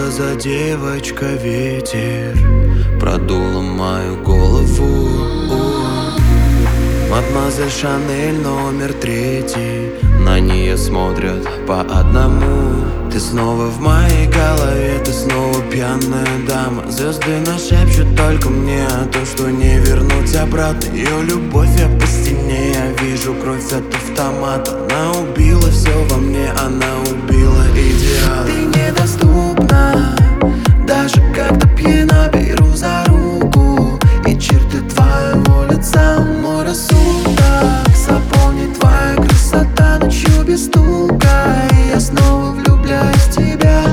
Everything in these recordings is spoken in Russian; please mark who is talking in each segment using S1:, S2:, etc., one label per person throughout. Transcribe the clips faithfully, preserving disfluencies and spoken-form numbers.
S1: это за девочка? Ветер продула мою голову. Мадемуазель Шанель номер третий, на нее смотрят по одному. Ты снова в моей голове, ты снова пьяная дама. Звезды нашепчут только мне о том, что не вернуть обратно. Ее любовь я по стене, я вижу кровь от автомата. Она убила все во мне, она убила идеал. Ты недоступна, даже когда пьяна. Беру за руку, и черты твоего лица мой рассудок. Заполнит твоя красота ночью без стука, и я снова влюбляюсь в тебя.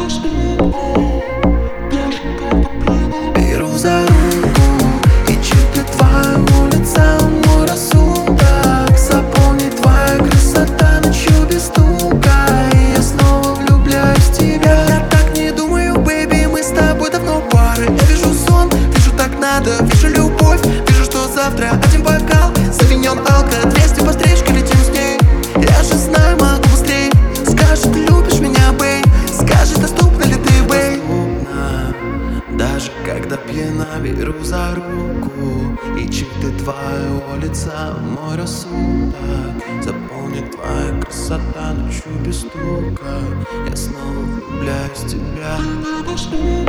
S1: Беру за руку, и черты твоего лица мой рассудок. Заполнит твоя красота ночью без стука, и я снова влюбляюсь в тебя. Я так не думаю, бэйби, мы с тобой давно пары. Я вижу сон, вижу так надо, вижу любовь, вижу, что завтра один бокал завинен алко, двести по стрижке летим с ней. Я же знаю, могу быстрей. Скажи, ты любишь меня, бэй? Скажи, доступна ли ты, бэй? Доступна, даже когда пьяна. Беру за руку, и черты твоего лица мой рассудок. Заполнит твоя красота ночью без стука, я снова влюбляюсь в тебя.